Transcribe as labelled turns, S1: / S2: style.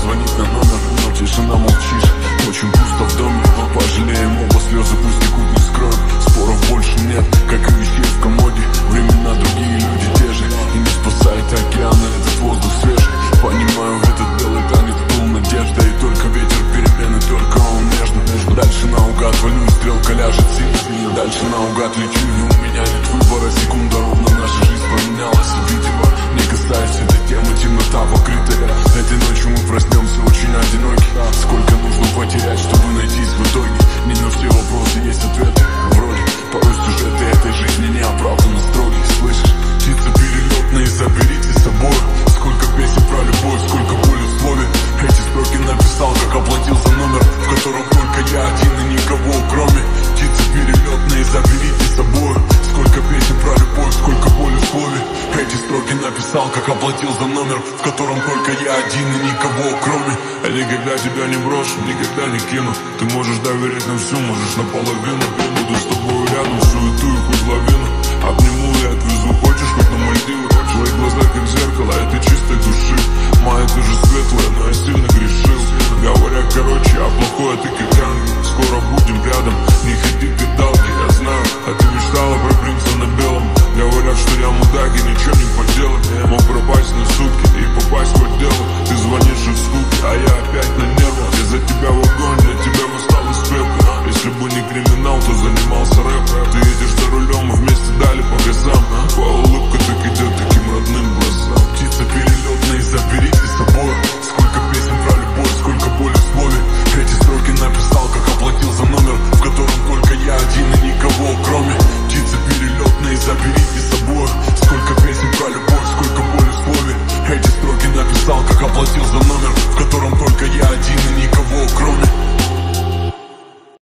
S1: звонить на номер, но тишина, молчишь. Очень пусто в доме, пожалеем оба, слезы пусть текут, не скроют. Споров больше нет, как и вещей в комоде. Времена другие, люди те же, и не спасает океан, этот воздух свежий. Понимаю, этот белый танец был надежда, и только ветер перемены, только он между. Дальше наугад валю, и стрелка ляжет сильно. Дальше наугад лечу, и у меня нет выбора. Секунда ровно, наша жизнь поменялась, видимо. Не касается этой темы, темнота покрытая. Этой ночью мы проснемся очень одиноки. Сколько нужно потерять, чтобы найтись в итоге? Не на все вопросы есть ответы, вроде. Порой сюжеты этой жизни неоправданно строгие. Слышишь, птицы перелетные, заберите с собой. Сколько песен про любовь, сколько боли в слове. Эти строки написал, как оплатил за номер, в котором только я один и никого кроме. Птицы перелетные, заберите с собой. Сколько песен про любовь, сколько боли в слове. Эти строки написал, как оплатил за номер, в котором только я один и никого кроме. Я никогда тебя не брошу, никогда не кину. Ты можешь доверять на всю, можешь наполовину. Я буду с тобой рядом, суету и хоть лавину. Обниму и отвезу, хочешь хоть на Мальдивы. Твои глаза как зеркало этой чистой души. Моя тоже светлая, но я сильно грешил. Говоря короче, а плохое ты